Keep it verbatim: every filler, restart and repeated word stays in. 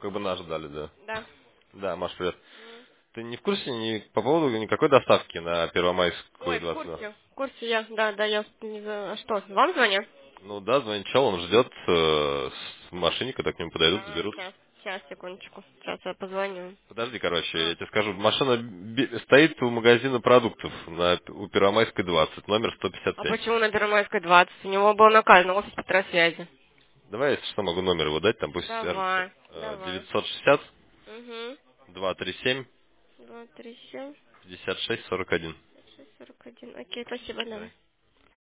Как бы нас ждали, да. Да. Да, Маш, привет. М. Ты не в курсе ни по поводу никакой доставки на Первомайскую Ой, в двадцать два? курсе. В курсе я. Да, да, я не знаю. А что, вам звонят? Ну да, звоничал, он ждет э, с машине, когда к нему подойдут, А, заберут. сейчас, сейчас, секундочку. Сейчас я позвоню. Подожди, короче, М. я тебе скажу, машина би- стоит у магазина продуктов на, у Первомайской двадцать, номер сто пятьдесят А семь. почему на Первомайской двадцать? У него был наказ на офис Петросвязи. Давай, если что, могу номер его дать, там пусть свяжется. Давай, Э, давай. девятьсот шестьдесят Угу. двести тридцать семь Два, три, семь, пятьдесят шесть сорок один. шесть, сорок один. Окей, спасибо, давай. Давай.